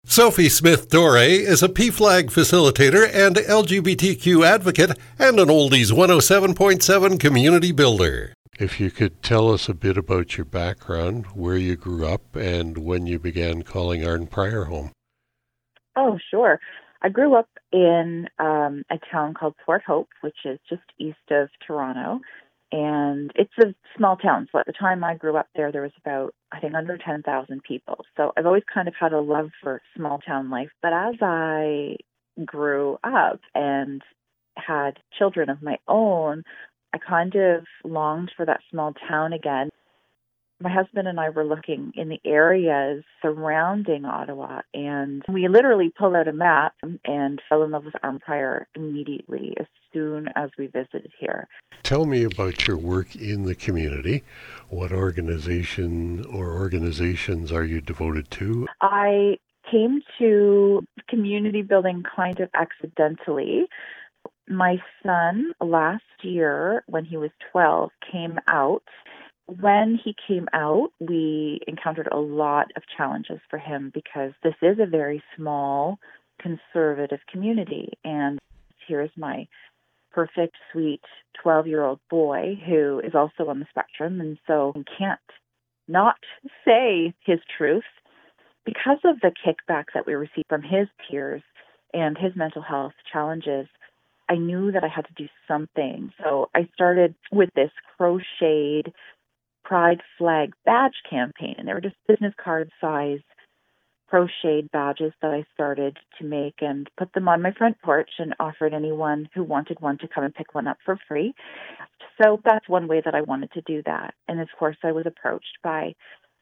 Sophie Smith-Dore is a PFLAG facilitator and LGBTQ advocate and an Oldies 107.7 community builder. If you could tell us a bit about your background, where you grew up, and when you began calling Arnprior home. Oh, sure. I grew up in a town called Port Hope, which is just east of Toronto. And it's a small town. So at the time I grew up there was about, I think, under 10,000 people. So I've always kind of had a love for small town life. But as I grew up and had children of my own, I kind of longed for that small town again. My husband and I were looking in the areas surrounding Ottawa, and we literally pulled out a map and fell in love with Arnprior immediately as soon as we visited here. Tell me about your work in the community. What organization or organizations are you devoted to? I came to community building kind of accidentally. My son, last year, when he was 12, came out. When he came out, we encountered a lot of challenges for him because this is a very small, conservative community. And here's my perfect, sweet 12-year-old boy who is also on the spectrum and so can't not say his truth. Because of the kickback that we received from his peers and his mental health challenges, I knew that I had to do something. So I started with this crocheted Pride flag badge campaign, and they were just business card size crocheted badges that I started to make and put them on my front porch and offered anyone who wanted one to come and pick one up for free. So that's one way that I wanted to do that. And of course, I was approached by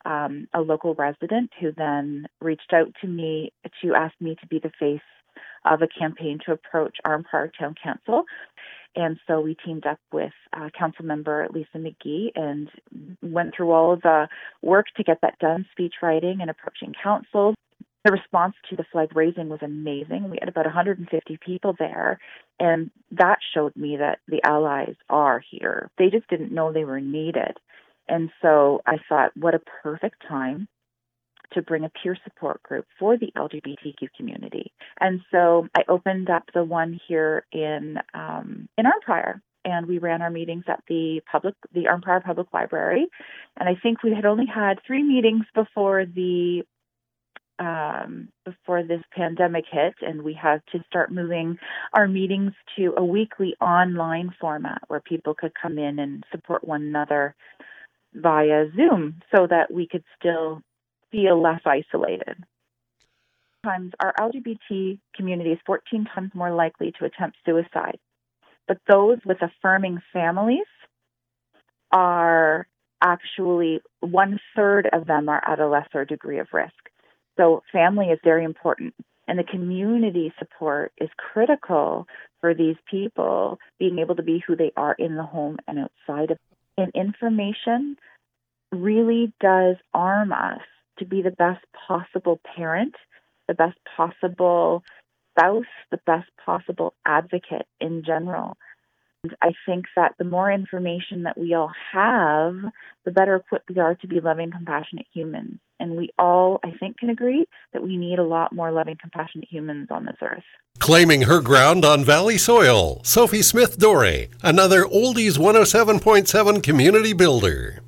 a local resident who then reached out to me to ask me to be the face of a campaign to approach Arnprior Town Council. And so we teamed up with Council Member Lisa McGee and went through all of the work to get that done, speech writing and approaching councils. The response to the flag raising was amazing. We had about 150 people there, and that showed me that the allies are here. They just didn't know they were needed. And so I thought, what a perfect time to bring a peer support group for the LGBTQ community. And so I opened up the one here in Arnprior, and we ran our meetings at the Arnprior Public Library. And I think we had only had 3 meetings before this pandemic hit, and we had to start moving our meetings to a weekly online format where people could come in and support one another via Zoom so that we could still feel less isolated. Sometimes our LGBT community is 14 times more likely to attempt suicide, but those with affirming families are actually 1/3 of them are at a lesser degree of risk. So family is very important, and the community support is critical for these people being able to be who they are in the home and outside of it. And information really does arm us to be the best possible parent, the best possible spouse, the best possible advocate in general. And I think that the more information that we all have, the better equipped we are to be loving, compassionate humans. And we all, I think, can agree that we need a lot more loving, compassionate humans on this earth. Claiming her ground on Valley soil, Sophie Smith-Dore, another Oldies 107.7 community builder.